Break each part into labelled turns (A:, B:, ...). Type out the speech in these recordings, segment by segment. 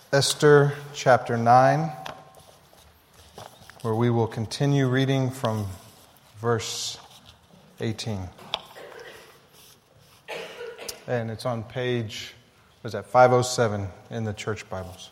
A: Esther chapter 9, where we will continue reading from verse 18. And it's on page, 507 in the church Bibles.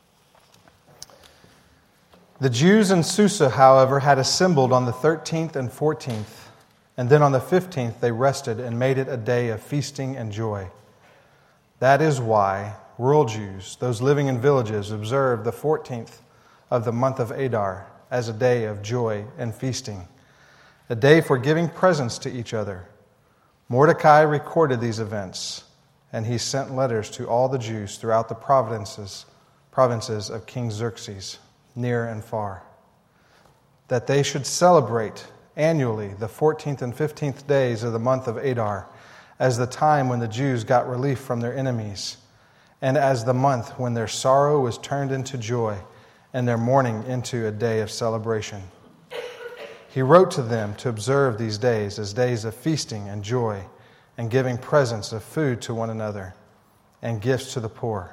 A: The Jews in Susa, however, had assembled on the 13th and 14th, and then on the 15th they rested and made it a day of feasting and joy. That is why rural Jews, those living in villages, observed the 14th of the month of Adar as a day of joy and feasting, a day for giving presents to each other. Mordecai recorded these events, and he sent letters to all the Jews throughout the provinces of King Xerxes, near and far, that they should celebrate annually the 14th and 15th days of the month of Adar as the time when the Jews got relief from their enemies, and as the month when their sorrow was turned into joy and their mourning into a day of celebration. He wrote to them to observe these days as days of feasting and joy and giving presents of food to one another and gifts to the poor.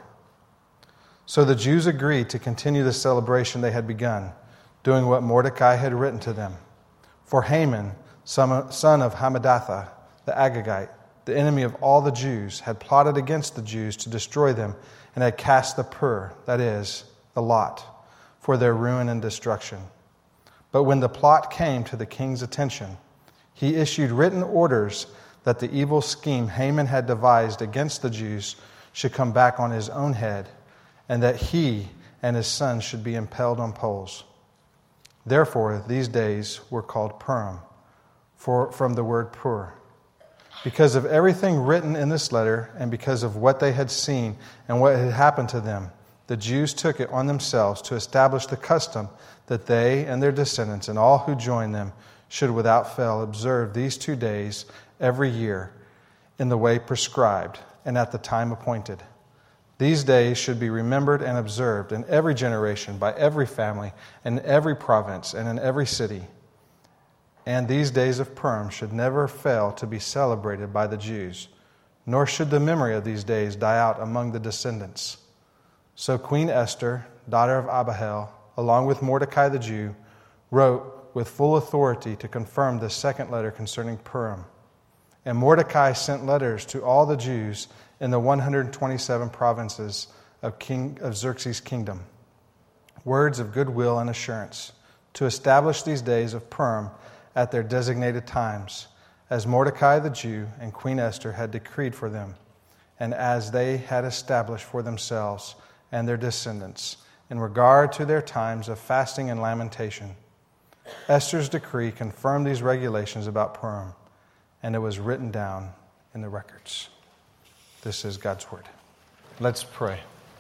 A: So the Jews agreed to continue the celebration they had begun, doing what Mordecai had written to them. For Haman, son of Hammedatha, the Agagite, the enemy of all the Jews, had plotted against the Jews to destroy them and had cast the pur, that is, the lot, for their ruin and destruction. But when the plot came to the king's attention, he issued written orders that the evil scheme Haman had devised against the Jews should come back on his own head, and that he and his sons should be impaled on poles. Therefore, these days were called Purim, from the word pur. Because of everything written in this letter, and because of what they had seen and what had happened to them, the Jews took it on themselves to establish the custom that they and their descendants and all who join them should without fail observe these 2 days every year in the way prescribed and at the time appointed. These days should be remembered and observed in every generation by every family, in every province, and in every city. And these days of Purim should never fail to be celebrated by the Jews, nor should the memory of these days die out among the descendants. So Queen Esther, daughter of Abihail, along with Mordecai the Jew, wrote with full authority to confirm the second letter concerning Purim. And Mordecai sent letters to all the Jews in the 127 provinces of Xerxes' kingdom, words of goodwill and assurance, to establish these days of Purim at their designated times, as Mordecai the Jew and Queen Esther had decreed for them, and as they had established for themselves and their descendants, in regard to their times of fasting and lamentation. Esther's decree confirmed these regulations about Purim, and it was written down in the records. This is God's word. Let's pray.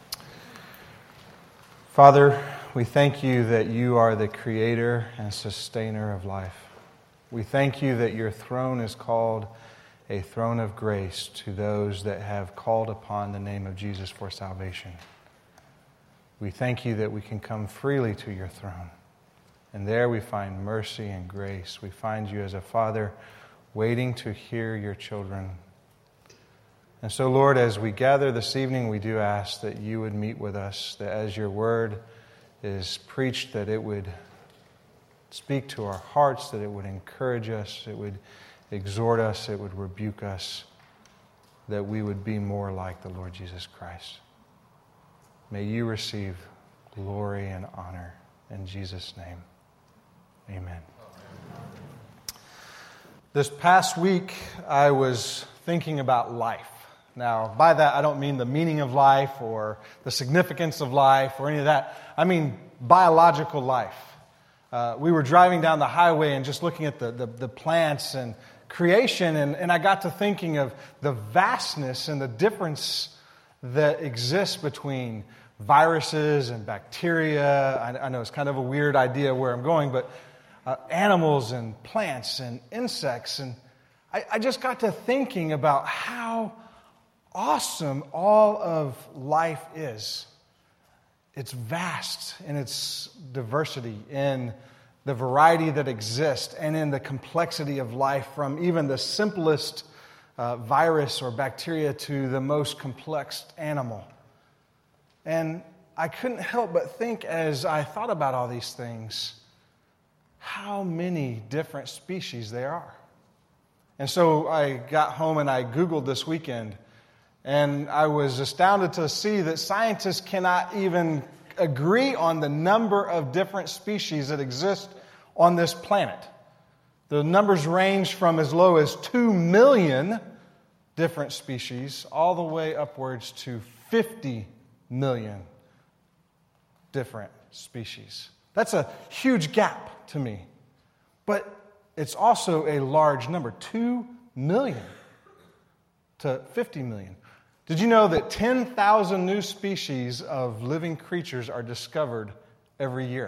A: Father, we thank you that you are the creator and sustainer of life. We thank you that your throne is called a throne of grace to those that have called upon the name of Jesus for salvation. We thank you that we can come freely to your throne. And there we find mercy and grace. We find you as a father waiting to hear your children. And so, Lord, as we gather this evening, we do ask that you would meet with us, that as your word is preached, that it would speak to our hearts, that it would encourage us, it would exhort us, it would rebuke us, that we would be more like the Lord Jesus Christ. May you receive glory and honor in Jesus' name. Amen. This past week, I was thinking about life. Now, by that, I don't mean the meaning of life or the significance of life or any of that. I mean biological life. We were driving down the highway and just looking at the plants and creation, and I got to thinking of the vastness and the difference that exists between viruses and bacteria. I know it's kind of a weird idea where I'm going, but animals and plants and insects. And I just got to thinking about how awesome all of life is. It's vast in its diversity, in the variety that exists, and in the complexity of life, from even the simplest virus or bacteria to the most complex animal. And I couldn't help but think as I thought about all these things, how many different species there are. And so I got home and I Googled this weekend, and I was astounded to see that scientists cannot even agree on the number of different species that exist on this planet. The numbers range from as low as 2 million different species all the way upwards to 50 million different species. That's a huge gap to me. But it's also a large number, 2 million to 50 million. Did you know that 10,000 new species of living creatures are discovered every year?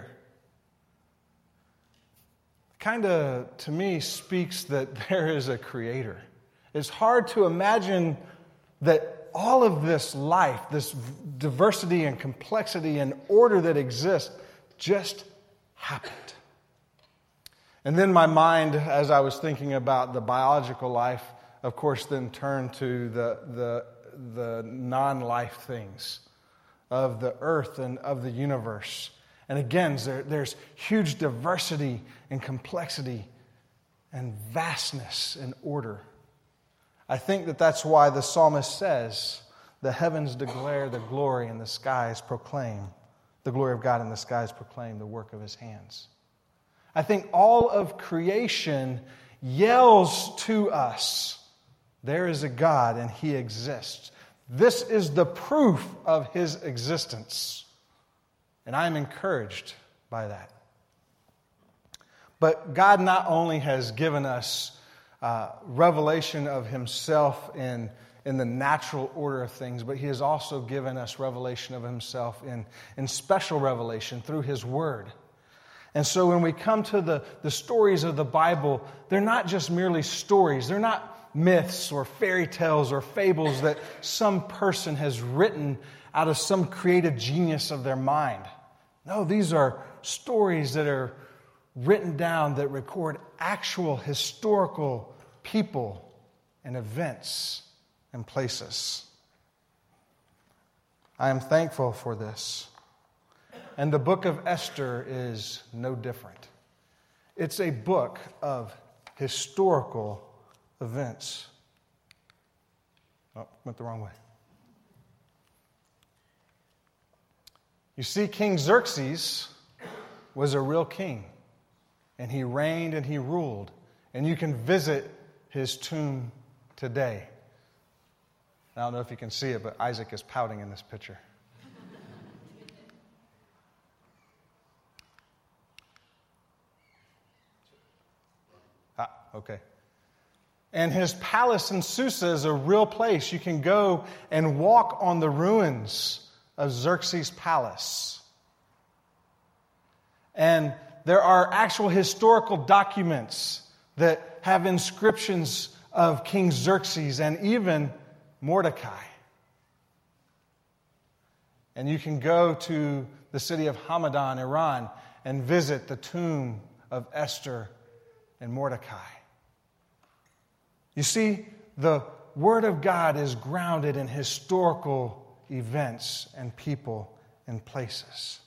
A: Kind of, to me, speaks that there is a creator. It's hard to imagine that all of this life, this diversity and complexity and order that exists, just happened. And then my mind, as I was thinking about the biological life, of course, then turned to the non-life things of the earth and of the universe. And again, there's huge diversity and complexity and vastness and order. I think that that's why the psalmist says, the heavens declare the glory and the skies proclaim, the glory of God in the skies proclaim the work of his hands. I think all of creation yells to us, there is a God and he exists. This is the proof of his existence. And I'm encouraged by that. But God not only has given us revelation of himself in the natural order of things, but he has also given us revelation of himself in special revelation through his word. And so when we come to the stories of the Bible, they're not just merely stories. They're not myths or fairy tales or fables that some person has written out of some creative genius of their mind. No, these are stories that are written down that record actual historical people and events and places. I am thankful for this. And the book of Esther is no different. It's a book of historical events. Oh, went the wrong way. You see, King Xerxes was a real king. And he reigned and he ruled. And you can visit his tomb today. I don't know if you can see it, but Isaac is pouting in this picture. Okay. And his palace in Susa is a real place. You can go and walk on the ruins of Xerxes' palace. And there are actual historical documents that have inscriptions of King Xerxes and even Mordecai. And you can go to the city of Hamadan, Iran, and visit the tomb of Esther and Mordecai. You see, the Word of God is grounded in historical events and people and places.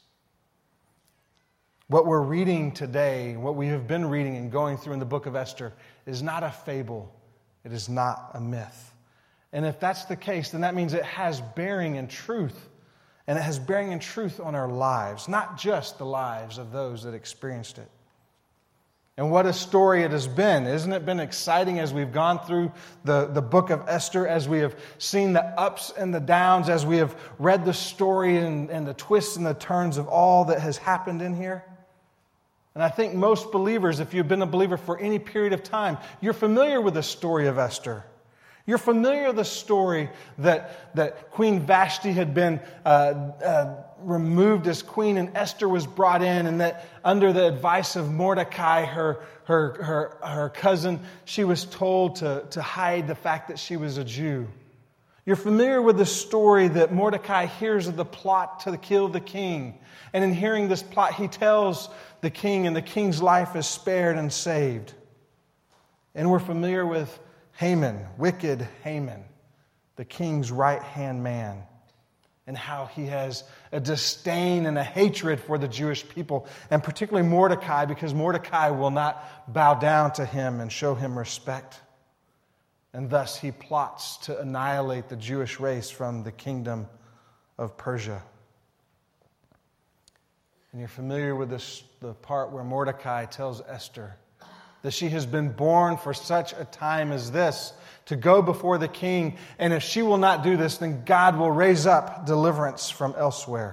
A: What we're reading today, what we have been reading and going through in the book of Esther, is not a fable. It is not a myth. And if that's the case, then that means it has bearing in truth. And it has bearing in truth on our lives, not just the lives of those that experienced it. And what a story it has been. Isn't it been exciting as we've gone through the book of Esther, as we have seen the ups and the downs, as we have read the story and the twists and the turns of all that has happened in here? And I think most believers, if you've been a believer for any period of time, you're familiar with the story of Esther. You're familiar with the story that Queen Vashti had been removed as queen and Esther was brought in, and that under the advice of Mordecai, her cousin, she was told to hide the fact that she was a Jew. You're familiar with the story that Mordecai hears of the plot to kill the king. And in hearing this plot, he tells the king, and the king's life is spared and saved. And we're familiar with Haman, wicked Haman, the king's right-hand man. and how he has a disdain and a hatred for the Jewish people, and particularly Mordecai, because Mordecai will not bow down to him and show him respect. And thus he plots to annihilate the Jewish race from the kingdom of Persia. And you're familiar with the part where Mordecai tells Esther that she has been born for such a time as this, to go before the king, and if she will not do this, then God will raise up deliverance from elsewhere.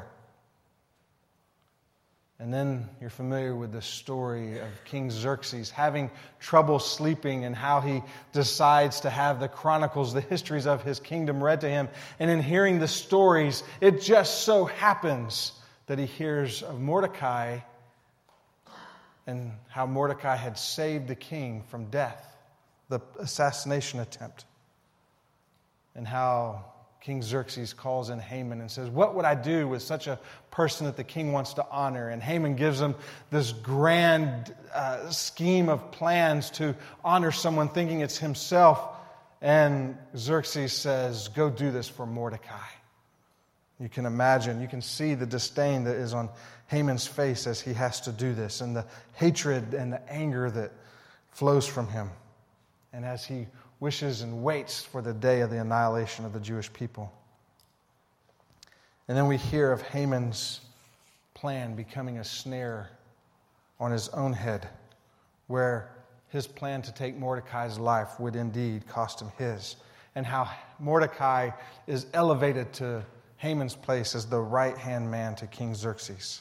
A: And then you're familiar with the story of King Xerxes having trouble sleeping and how he decides to have the chronicles, the histories of his kingdom read to him. And in hearing the stories, it just so happens that he hears of Mordecai and how Mordecai had saved the king from death, the assassination attempt, and how King Xerxes calls in Haman and says, what would I do with such a person that the king wants to honor? And Haman gives him this grand scheme of plans to honor someone, thinking it's himself. And Xerxes says, go do this for Mordecai. You can imagine, you can see the disdain that is on Haman's face as he has to do this, and the hatred and the anger that flows from him, and as he wishes and waits for the day of the annihilation of the Jewish people. And then we hear of Haman's plan becoming a snare on his own head, where his plan to take Mordecai's life would indeed cost him his, and how Mordecai is elevated to Haman's place as the right-hand man to King Xerxes.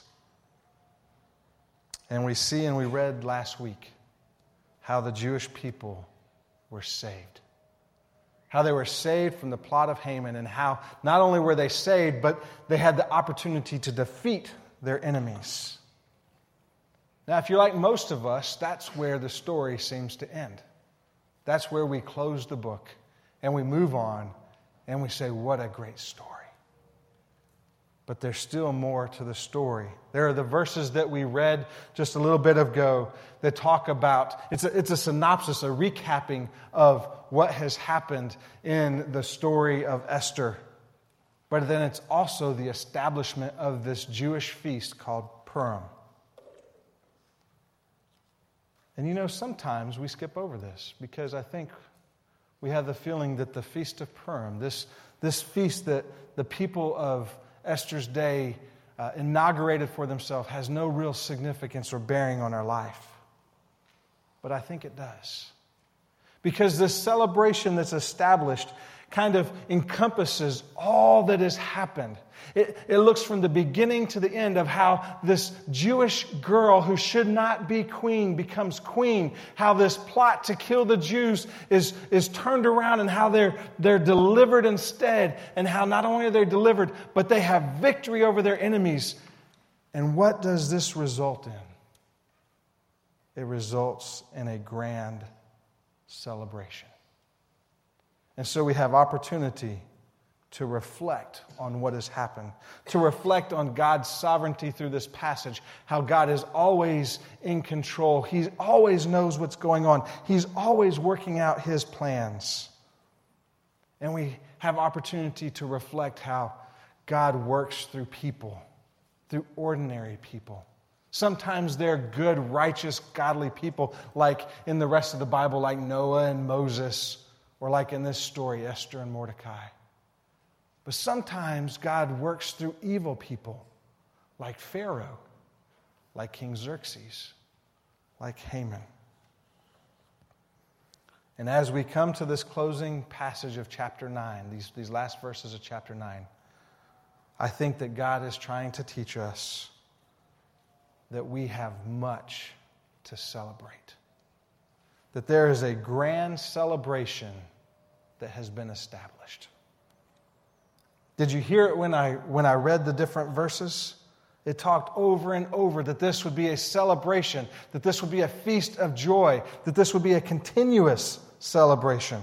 A: And we see, and we read last week, how the Jewish people were saved. How they were saved from the plot of Haman, and how not only were they saved, but they had the opportunity to defeat their enemies. Now, if you're like most of us, that's where the story seems to end. That's where we close the book, and we move on, and we say, what a great story. But there's still more to the story. There are the verses that we read just a little bit ago that talk about, it's a synopsis, a recapping of what has happened in the story of Esther. But then it's also the establishment of this Jewish feast called Purim. And you know, sometimes we skip over this because I think we have the feeling that the Feast of Purim, this feast that the people of Esther's day inaugurated for themselves, has no real significance or bearing on our life. But I think it does. Because this celebration that's established kind of encompasses all that has happened. It looks from the beginning to the end of how this Jewish girl who should not be queen becomes queen. How this plot to kill the Jews is turned around, and how they're delivered instead. And how not only are they delivered, but they have victory over their enemies. And what does this result in? It results in a grand celebration. And so we have opportunity to reflect on what has happened, to reflect on God's sovereignty through this passage, how God is always in control. He always knows what's going on. He's always working out His plans. And we have opportunity to reflect how God works through people, through ordinary people. Sometimes they're good, righteous, godly people, like in the rest of the Bible, like Noah and Moses, or like in this story, Esther and Mordecai. But sometimes God works through evil people, like Pharaoh, like King Xerxes, like Haman. And as we come to this closing passage of chapter 9, these last verses of chapter 9, I think that God is trying to teach us that we have much to celebrate. That there is a grand celebration that has been established. Did you hear it when I read the different verses? It talked over and over that this would be a celebration, that this would be a feast of joy, that this would be a continuous celebration.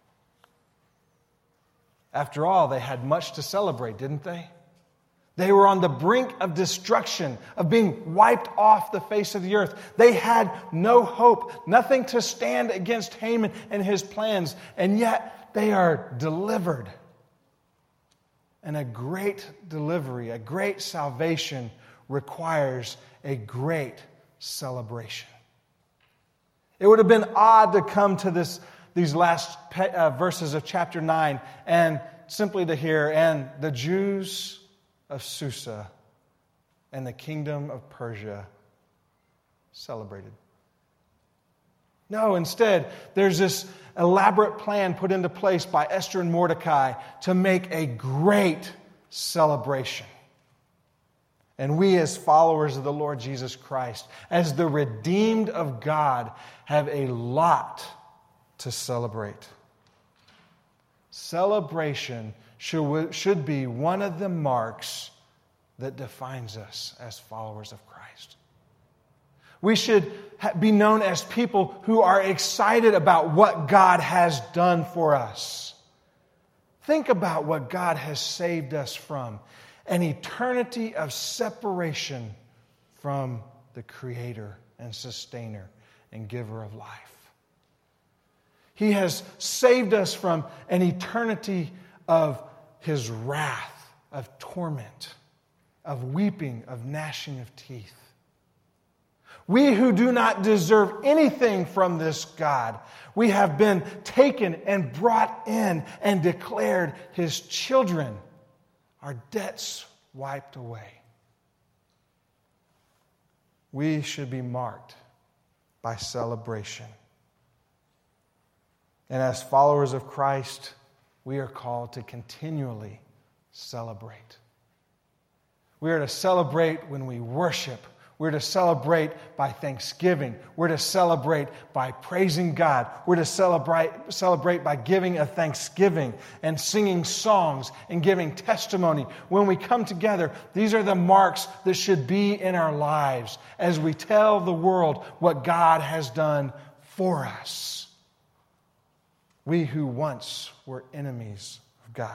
A: After all, they had much to celebrate, didn't they? They were on the brink of destruction, of being wiped off the face of the earth. They had no hope, nothing to stand against Haman and his plans, and yet they are delivered. And a great delivery, a great salvation requires a great celebration. It would have been odd to come to these last verses of chapter 9 and simply to hear, and the Jews of Susa and the kingdom of Persia celebrated. No, instead, there's this elaborate plan put into place by Esther and Mordecai to make a great celebration. And we, as followers of the Lord Jesus Christ, as the redeemed of God, have a lot to celebrate. Celebration should be one of the marks that defines us as followers of Christ. We should be known as people who are excited about what God has done for us. Think about what God has saved us from. An eternity of separation from the Creator and Sustainer and Giver of life. He has saved us from an eternity of His wrath, of torment, of weeping, of gnashing of teeth. We who do not deserve anything from this God, we have been taken and brought in and declared His children. Our debts wiped away. We should be marked by celebration. And as followers of Christ, we are called to continually celebrate. We are to celebrate when we worship. We're to celebrate by thanksgiving. We're to celebrate by praising God. We're to celebrate by giving a thanksgiving and singing songs and giving testimony. When we come together, these are the marks that should be in our lives as we tell the world what God has done for us. We who once were enemies of God.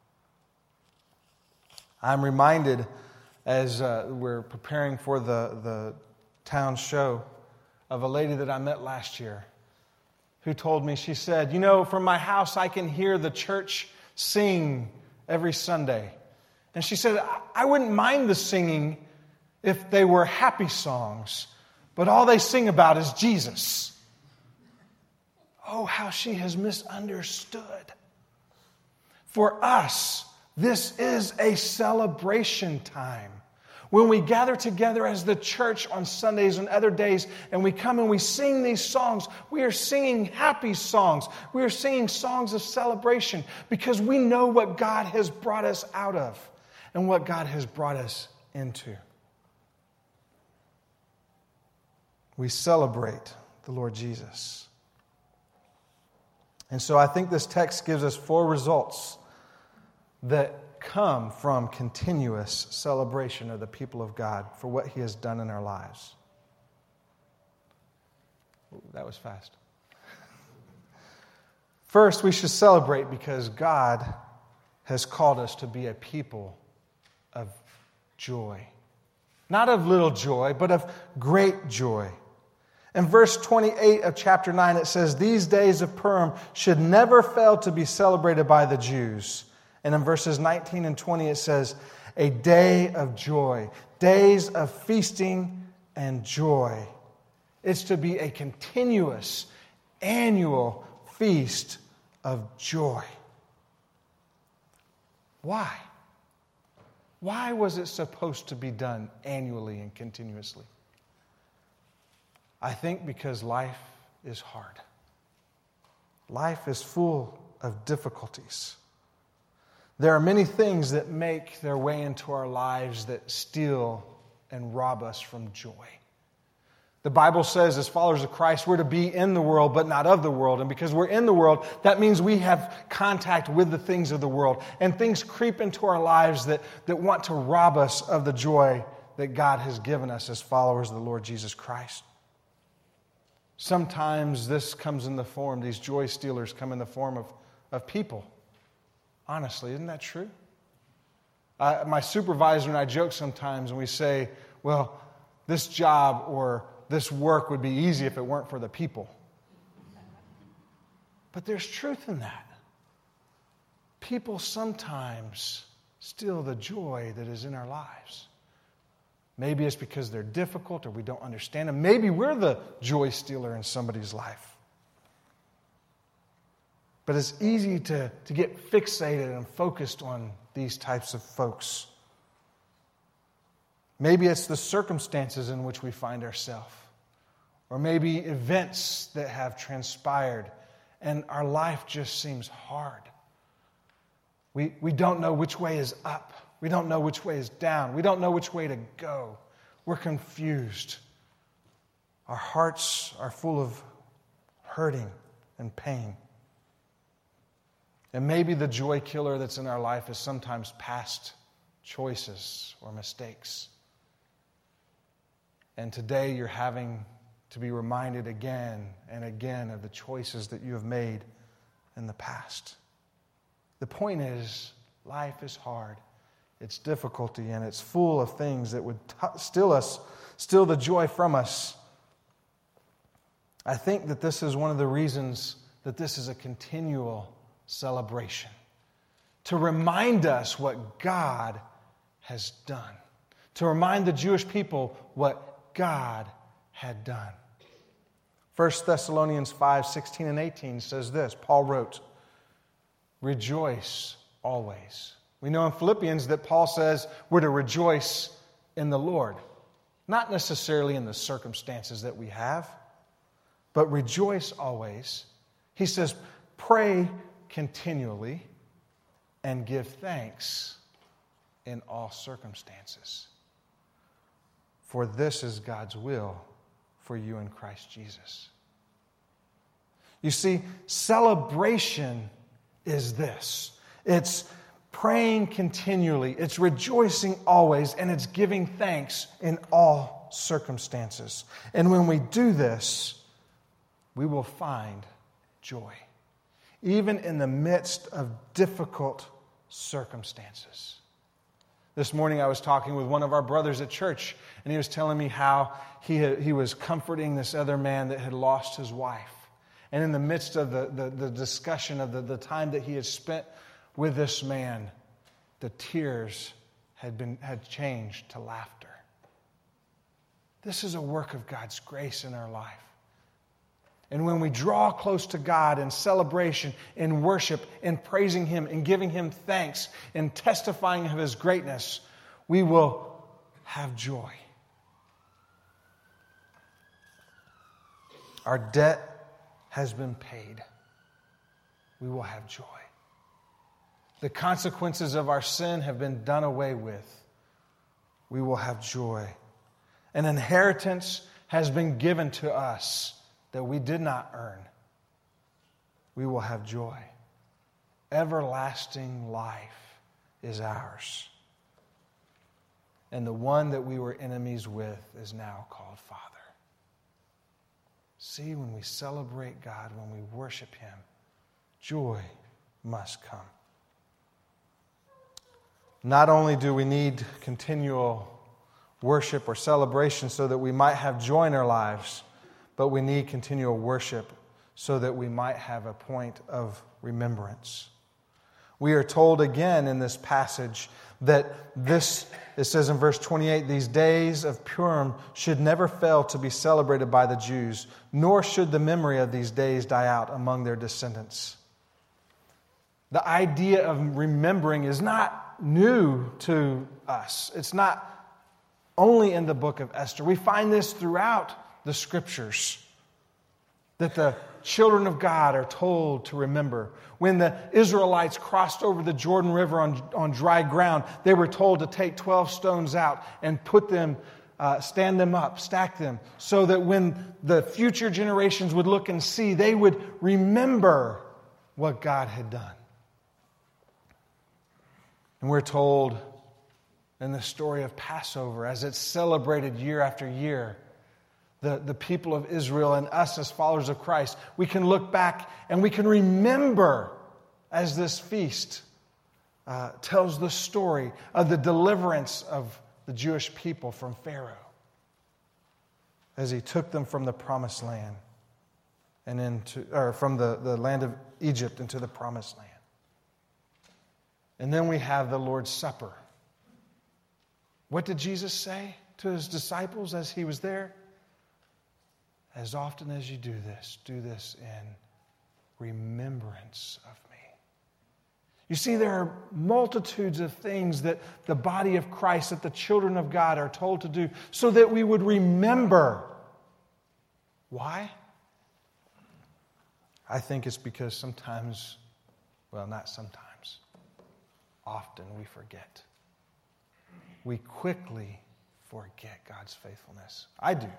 A: I'm reminded as we're preparing for the town show of a lady that I met last year who told me, she said, from my house I can hear the church sing every Sunday. And she said, I wouldn't mind the singing if they were happy songs, but all they sing about is Jesus. Oh, how she has misunderstood. For us, this is a celebration time. When we gather together as the church on Sundays and other days, and we come and we sing these songs, we are singing happy songs. We are singing songs of celebration because we know what God has brought us out of and what God has brought us into. We celebrate the Lord Jesus. And so I think this text gives us 4 results that come from continuous celebration of the people of God for what He has done in our lives. Ooh, that was fast. First, we should celebrate because God has called us to be a people of joy. Not of little joy, but of great joy. In verse 28 of chapter 9, it says, "These days of Purim should never fail to be celebrated by the Jews." And in verses 19 and 20, it says, "A day of joy," days of feasting and joy. It's to be a continuous, annual feast of joy. Why? Why was it supposed to be done annually and continuously? I think because life is hard. Life is full of difficulties. There are many things that make their way into our lives that steal and rob us from joy. The Bible says, as followers of Christ, we're to be in the world, but not of the world. And because we're in the world, that means we have contact with the things of the world. And things creep into our lives that want to rob us of the joy that God has given us as followers of the Lord Jesus Christ. Sometimes this comes in the form, these joy stealers come in the form of people. Honestly, isn't that true? My supervisor and I joke sometimes and we say, well, this job or this work would be easy if it weren't for the people. But there's truth in that. People sometimes steal the joy that is in our lives. Maybe it's because they're difficult or we don't understand them. Maybe we're the joy stealer in somebody's life. But it's easy to get fixated and focused on these types of folks. Maybe it's the circumstances in which we find ourselves. Or maybe events that have transpired and our life just seems hard. We don't know which way is up. We don't know which way is down. We don't know which way to go. We're confused. Our hearts are full of hurting and pain. And maybe the joy killer that's in our life is sometimes past choices or mistakes. And today you're having to be reminded again and again of the choices that you have made in the past. The point is, life is hard. It's difficulty and it's full of things that would steal the joy from us. I think that this is one of the reasons that this is a continual celebration. To remind us what God has done. To remind the Jewish people what God had done. 1 Thessalonians 5:16 and 18 says this. Paul wrote, "Rejoice always." We know in Philippians that Paul says we're to rejoice in the Lord. Not necessarily in the circumstances that we have, but rejoice always. He says, pray continually and give thanks in all circumstances. For this is God's will for you in Christ Jesus. You see, celebration is this. It's praying continually, it's rejoicing always, and it's giving thanks in all circumstances. And when we do this, we will find joy, even in the midst of difficult circumstances. This morning I was talking with one of our brothers at church, and he was telling me how he was comforting this other man that had lost his wife. And in the midst of the discussion of the time that he had spent with this man, the tears had changed to laughter. This is a work of God's grace in our life. And when we draw close to God in celebration, in worship, in praising Him, in giving Him thanks, in testifying of His greatness, we will have joy. Our debt has been paid. We will have joy. The consequences of our sin have been done away with. We will have joy. An inheritance has been given to us that we did not earn. We will have joy. Everlasting life is ours. And the one that we were enemies with is now called Father. See, when we celebrate God, when we worship Him, joy must come. Not only do we need continual worship or celebration so that we might have joy in our lives, but we need continual worship so that we might have a point of remembrance. We are told again in this passage that it says in verse 28, these days of Purim should never fail to be celebrated by the Jews, nor should the memory of these days die out among their descendants. The idea of remembering is not new to us. It's not only in the book of Esther. We find this throughout the Scriptures, that the children of God are told to remember. When the Israelites crossed over the Jordan River on dry ground, they were told to take 12 stones out and put them, stand them up, stack them, so that when the future generations would look and see, they would remember what God had done. And we're told in the story of Passover, as it's celebrated year after year, the people of Israel and us as followers of Christ, we can look back and we can remember as this feast tells the story of the deliverance of the Jewish people from Pharaoh as he took them from the promised land and from the land of Egypt into the promised land. And then we have the Lord's Supper. What did Jesus say to his disciples as he was there? As often as you do this in remembrance of me. You see, there are multitudes of things that the body of Christ, that the children of God are told to do so that we would remember. Why? I think it's because sometimes, well, not sometimes, often we forget. We quickly forget God's faithfulness. I do.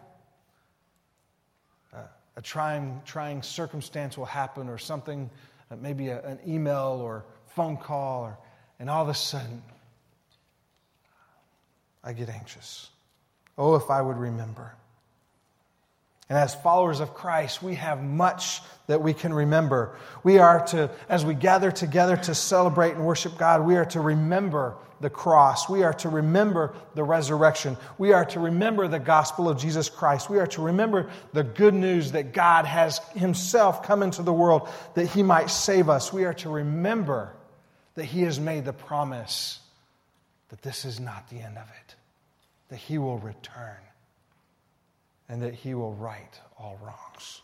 A: A trying circumstance will happen, or something, maybe an email or phone call, and all of a sudden, I get anxious. Oh, if I would remember. And as followers of Christ, we have much that we can remember. We are to, as we gather together to celebrate and worship God, we are to remember the cross. We are to remember the resurrection. We are to remember the gospel of Jesus Christ. We are to remember the good news that God has Himself come into the world that He might save us. We are to remember that He has made the promise that this is not the end of it, that He will return, and that He will right all wrongs.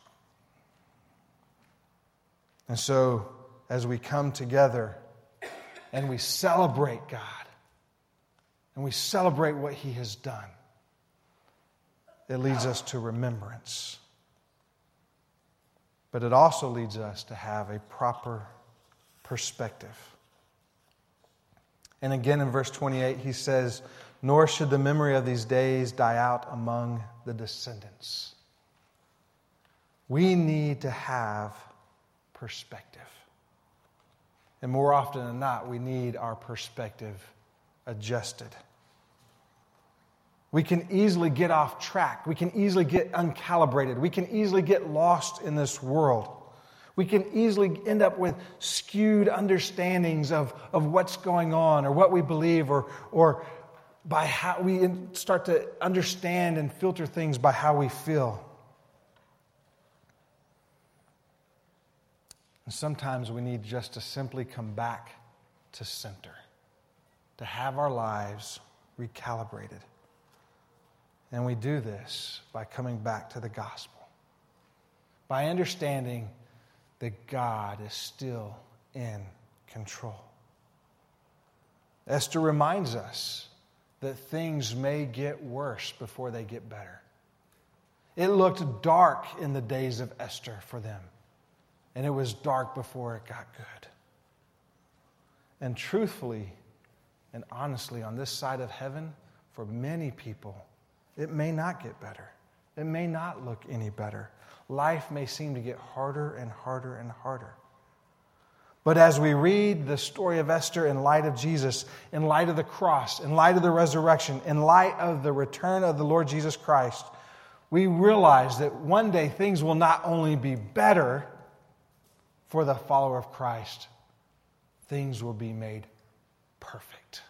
A: And so, as we come together and we celebrate God, and we celebrate what He has done, it leads us to remembrance. But it also leads us to have a proper perspective. And again in verse 28, he says, "Nor should the memory of these days die out among the descendants." We need to have perspective. And more often than not, we need our perspective adjusted. We can easily get off track. We can easily get uncalibrated. We can easily get lost in this world. We can easily end up with skewed understandings of what's going on or what we believe, or by how we start to understand and filter things by how we feel. And sometimes we need just to simply come back to center, to have our lives recalibrated. And we do this by coming back to the gospel, by understanding that God is still in control. Esther reminds us that things may get worse before they get better. It looked dark in the days of Esther for them, and it was dark before it got good. And truthfully and honestly, on this side of heaven, for many people, it may not get better. It may not look any better. Life may seem to get harder and harder and harder. But as we read the story of Esther in light of Jesus, in light of the cross, in light of the resurrection, in light of the return of the Lord Jesus Christ, we realize that one day things will not only be better for the follower of Christ, things will be made perfect.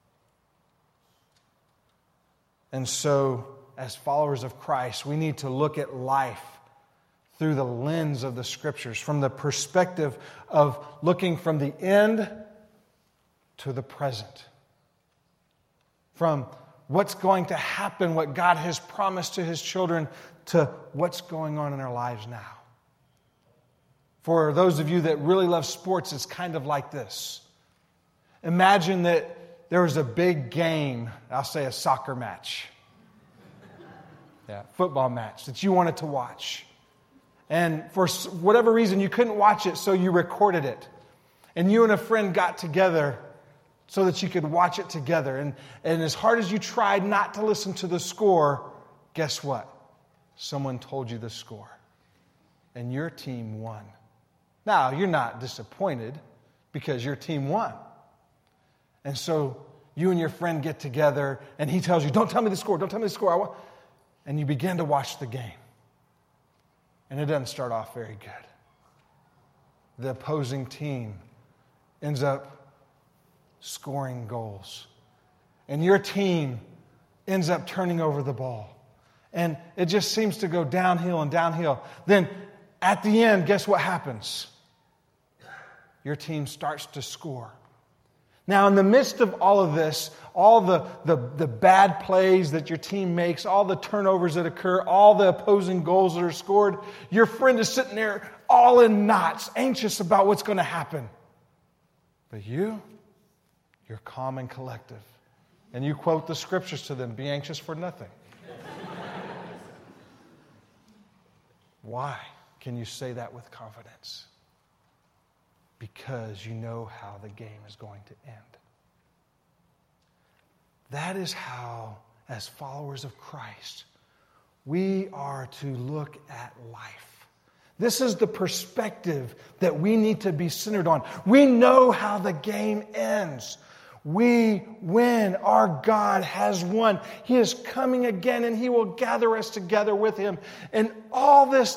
A: And so, as followers of Christ, we need to look at life through the lens of the Scriptures, from the perspective of looking from the end to the present. From what's going to happen, what God has promised to His children, to what's going on in our lives now. For those of you that really love sports, it's kind of like this. Imagine that there was a big game, I'll say a soccer match. Football match that you wanted to watch. And for whatever reason, you couldn't watch it, so you recorded it. And you and a friend got together so that you could watch it together. And as hard as you tried not to listen to the score, guess what? Someone told you the score. And your team won. Now, you're not disappointed because your team won. And so you and your friend get together, and he tells you, don't tell me the score, don't tell me the score. And you begin to watch the game. And it doesn't start off very good. The opposing team ends up scoring goals. And your team ends up turning over the ball. And it just seems to go downhill and downhill. Then at the end, guess what happens? Your team starts to score. Now, in the midst of all of this, all the bad plays that your team makes, all the turnovers that occur, all the opposing goals that are scored, your friend is sitting there all in knots, anxious about what's going to happen. But you're calm and collective. And you quote the scriptures to them, be anxious for nothing. Why can you say that with confidence? Because you know how the game is going to end. That is how, as followers of Christ, we are to look at life. This is the perspective that we need to be centered on. We know how the game ends. We win. Our God has won. He is coming again, and He will gather us together with Him. And all this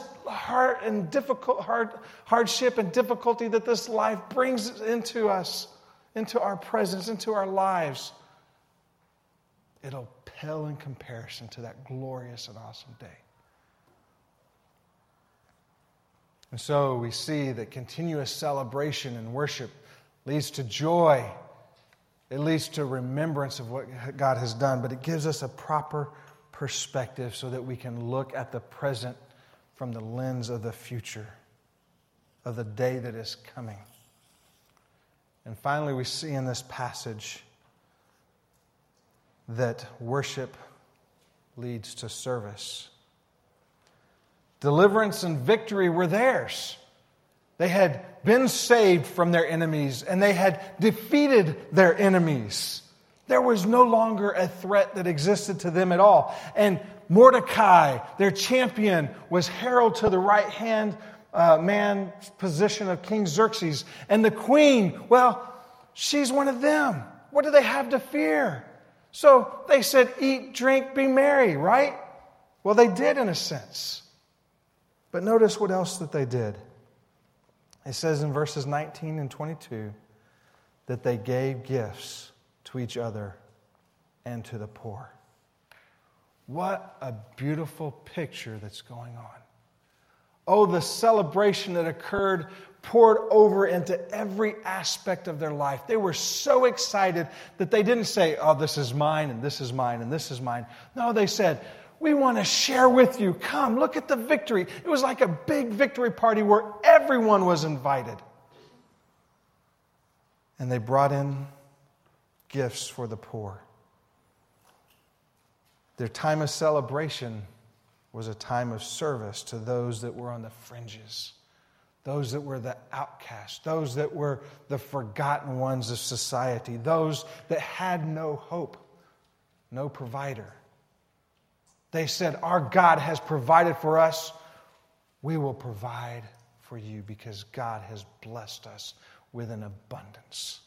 A: hardship and difficulty that this life brings into us, into our presence, into our lives, it'll pale in comparison to that glorious and awesome day. And so we see that continuous celebration and worship leads to joy. It leads to remembrance of what God has done, but it gives us a proper perspective so that we can look at the present from the lens of the future, of the day that is coming. And finally, we see in this passage that worship leads to service. Deliverance and victory were theirs. They had been saved from their enemies, and they had defeated their enemies. There was no longer a threat that existed to them at all. And Mordecai, their champion, was heralded to the right-hand man position of King Xerxes. And the queen, well, she's one of them. What do they have to fear? So they said, eat, drink, be merry, right? Well, they did in a sense. But notice what else that they did. It says in verses 19 and 22 that they gave gifts to each other and to the poor. What a beautiful picture that's going on. Oh, the celebration that occurred poured over into every aspect of their life. They were so excited that they didn't say, oh, this is mine, and this is mine, and this is mine. No, they said, we want to share with you. Come, look at the victory. It was like a big victory party where everyone was invited. And they brought in gifts for the poor. Their time of celebration was a time of service to those that were on the fringes, those that were the outcasts, those that were the forgotten ones of society, those that had no hope, no provider. They said, our God has provided for us. We will provide for you because God has blessed us with an abundance.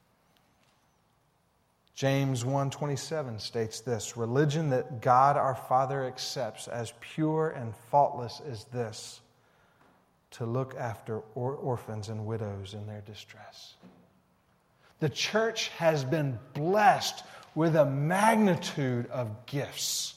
A: James 1:27 states this, religion that God our Father accepts as pure and faultless is this, to look after orphans and widows in their distress. The church has been blessed with a magnitude of gifts.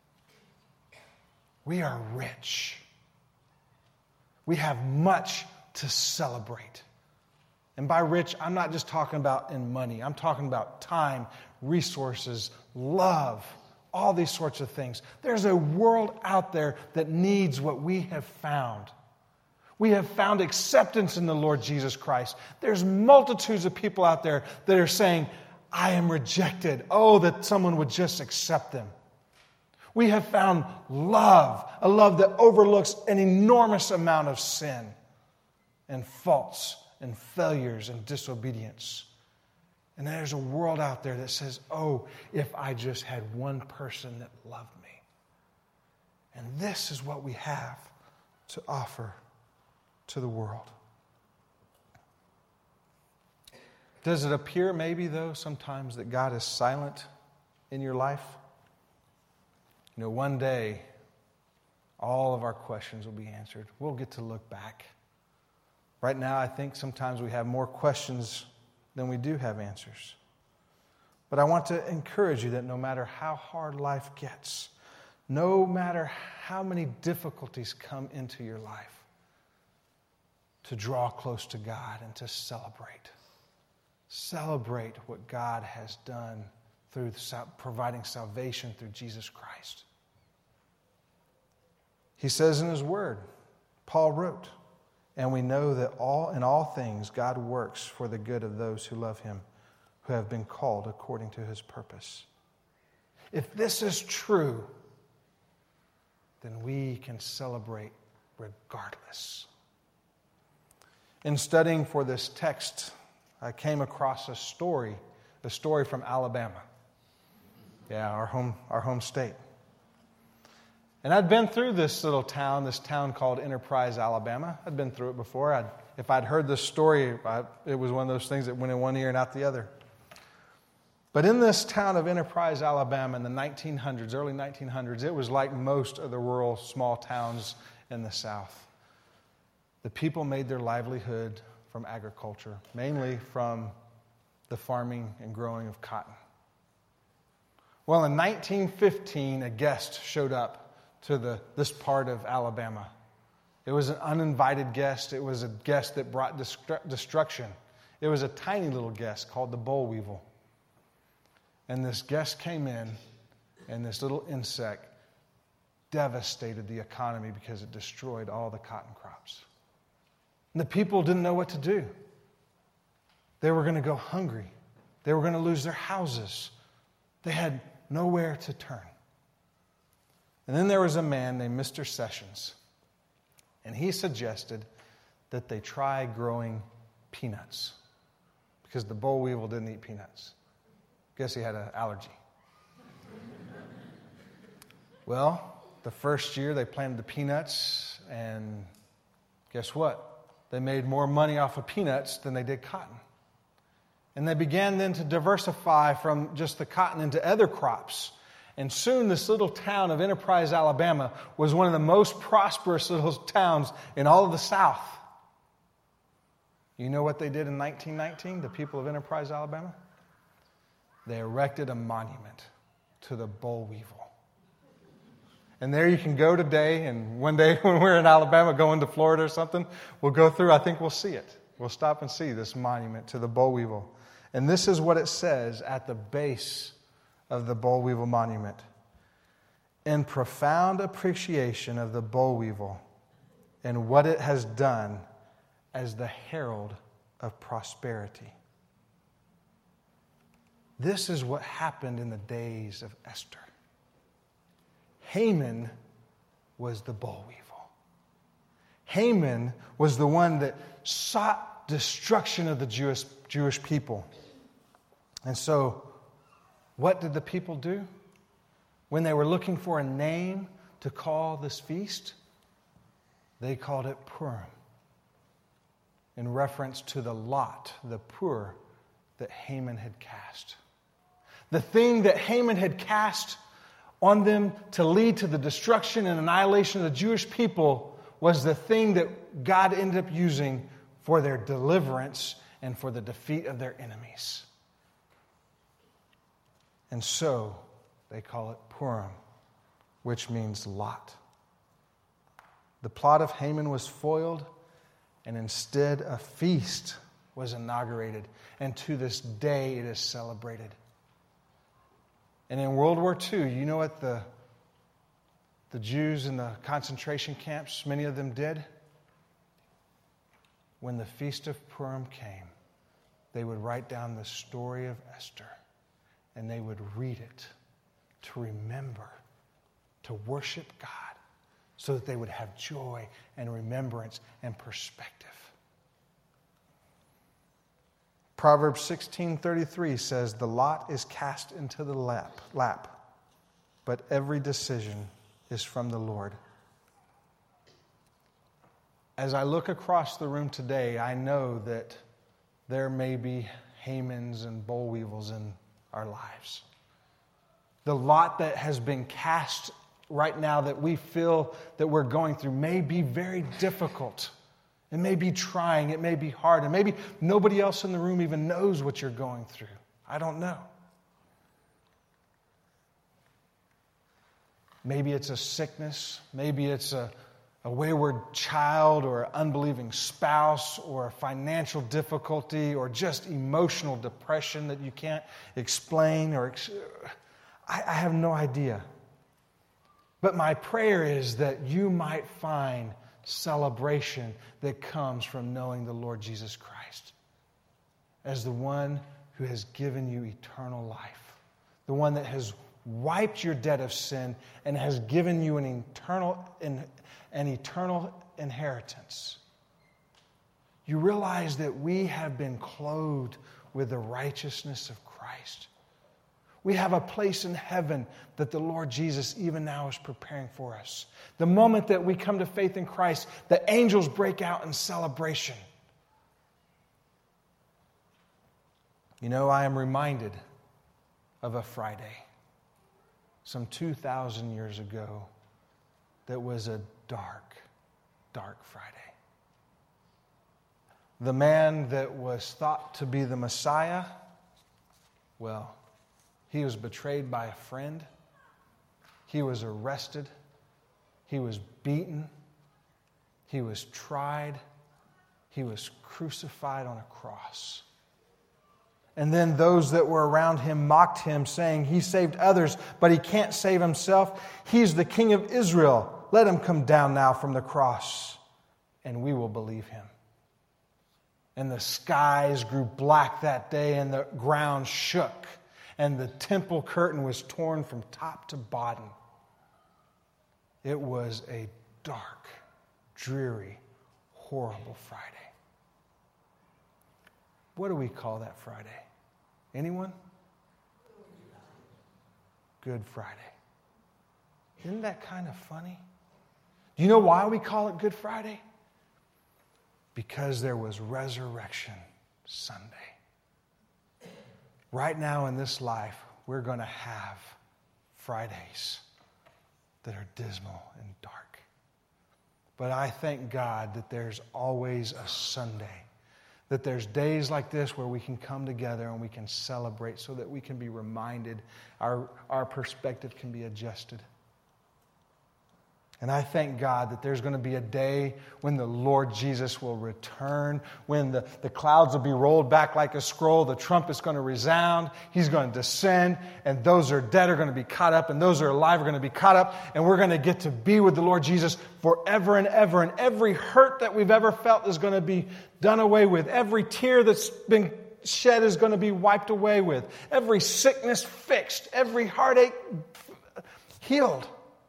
A: We are rich. We have much to celebrate. And by rich, I'm not just talking about in money. I'm talking about time, resources, love, all these sorts of things. There's a world out there that needs what we have found. We have found acceptance in the Lord Jesus Christ. There's multitudes of people out there that are saying, I am rejected. Oh, that someone would just accept them. We have found love, a love that overlooks an enormous amount of sin and faults and failures and disobedience. And there's a world out there that says, oh, if I just had one person that loved me. And this is what we have to offer to the world. Does it appear maybe, though, sometimes that God is silent in your life? You know, one day, all of our questions will be answered. We'll get to look back. Right now, I think sometimes we have more questions than we do have answers. But I want to encourage you that no matter how hard life gets, no matter how many difficulties come into your life, to draw close to God and to celebrate. Celebrate what God has done through providing salvation through Jesus Christ. He says in his word, Paul wrote, and we know that in all things God works for the good of those who love him, who have been called according to his purpose. If this is true, then we can celebrate regardless. In studying for this text, I came across a story from Alabama. Yeah, our home state. And I'd been through this town called Enterprise, Alabama. I'd been through it before. If I'd heard this story, it was one of those things that went in one ear and out the other. But in this town of Enterprise, Alabama, in the 1900s, early 1900s, it was like most of the rural small towns in the South. The people made their livelihood from agriculture, mainly from the farming and growing of cotton. Well, in 1915, a guest showed up to this part of Alabama. It was an uninvited guest. It was a guest that brought destruction. It was a tiny little guest called the boll weevil. And this guest came in, and this little insect devastated the economy because it destroyed all the cotton crops. And the people didn't know what to do. They were going to go hungry. They were going to lose their houses. They had nowhere to turn. And then there was a man named Mr. Sessions, and he suggested that they try growing peanuts because the boll weevil didn't eat peanuts. Guess he had an allergy. Well, the first year they planted the peanuts, and guess what? They made more money off of peanuts than they did cotton. And they began then to diversify from just the cotton into other crops. And soon this little town of Enterprise, Alabama was one of the most prosperous little towns in all of the South. You know what they did in 1919, the people of Enterprise, Alabama? They erected a monument to the boll weevil. And there you can go today, and one day when we're in Alabama going to Florida or something, we'll go through, I think we'll see it. We'll stop and see this monument to the boll weevil. And this is what it says at the base of the boll weevil monument. In profound appreciation of the boll weevil and what it has done as the herald of prosperity. This is what happened in the days of Esther. Haman was the boll weevil. Haman was the one that sought destruction of the Jewish people. And so, what did the people do? When they were looking for a name to call this feast, they called it Purim, in reference to the lot, the pur, that Haman had cast. The thing that Haman had cast on them to lead to the destruction and annihilation of the Jewish people was the thing that God ended up using for their deliverance and for the defeat of their enemies. And so they call it Purim, which means lot. The plot of Haman was foiled, and instead a feast was inaugurated. And to this day it is celebrated. And in World War II, you know what the Jews in the concentration camps, many of them did? When the Feast of Purim came, they would write down the story of Esther, and they would read it to remember, to worship God, so that they would have joy and remembrance and perspective. Proverbs 16:33 says, "The lot is cast into the lap, but every decision is from the Lord." As I look across the room today, I know that there may be Hamans and boll weevils in our lives. The lot that has been cast right now that we feel that we're going through may be very difficult. It may be trying, it may be hard, and maybe nobody else in the room even knows what you're going through. I don't know. Maybe it's a sickness, maybe it's a a wayward child or an unbelieving spouse or a financial difficulty or just emotional depression that you can't explain I have no idea. But my prayer is that you might find celebration that comes from knowing the Lord Jesus Christ as the one who has given you eternal life, the one that has wiped your debt of sin and has given you an eternal inheritance. You realize that we have been clothed with the righteousness of Christ. We have a place in heaven that the Lord Jesus even now is preparing for us. The moment that we come to faith in Christ, the angels break out in celebration. You know, I am reminded of a Friday some 2,000 years ago that was a dark, dark Friday. The man that was thought to be the Messiah, well, he was betrayed by a friend. He was arrested. He was beaten. He was tried. He was crucified on a cross. And then those that were around him mocked him, saying, he saved others, but he can't save himself. He's the King of Israel. Let him come down now from the cross, and we will believe him. And the skies grew black that day, and the ground shook, and the temple curtain was torn from top to bottom. It was a dark, dreary, horrible Friday. What do we call that Friday? Anyone? Good Friday. Isn't that kind of funny? Do you know why we call it Good Friday? Because there was Resurrection Sunday. Right now in this life, we're going to have Fridays that are dismal and dark. But I thank God that there's always a Sunday. That there's days like this where we can come together and we can celebrate so that we can be reminded, our perspective can be adjusted. And I thank God that there's going to be a day when the Lord Jesus will return, when the clouds will be rolled back like a scroll, the trumpet's going to resound, He's going to descend, and those who are dead are going to be caught up, and those who are alive are going to be caught up, and we're going to get to be with the Lord Jesus forever and ever. And every hurt that we've ever felt is going to be done away with. Every tear that's been shed is going to be wiped away with. Every sickness fixed. Every heartache healed.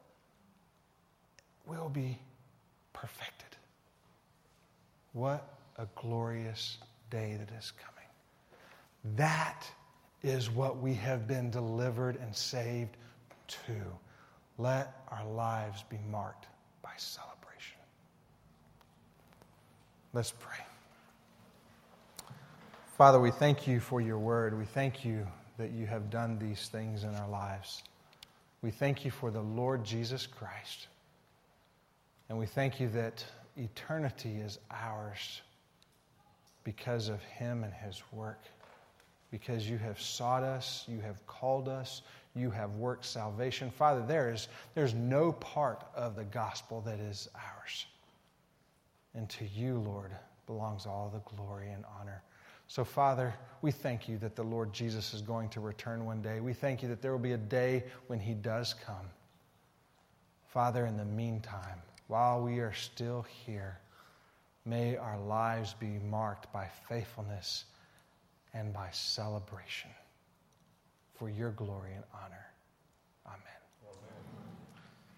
A: Will be perfected. What a glorious day that is coming. That is what we have been delivered and saved to. Let our lives be marked by celebration. Let's pray. Father, we thank you for your word. We thank you that you have done these things in our lives. We thank you for the Lord Jesus Christ. And we thank you that eternity is ours because of Him and His work. Because you have sought us, you have called us, you have worked salvation. Father, there's no part of the gospel that is ours. And to you, Lord, belongs all the glory and honor. So, Father, we thank you that the Lord Jesus is going to return one day. We thank you that there will be a day when He does come. Father, in the meantime, while we are still here, may our lives be marked by faithfulness and by celebration for your glory and honor. Amen.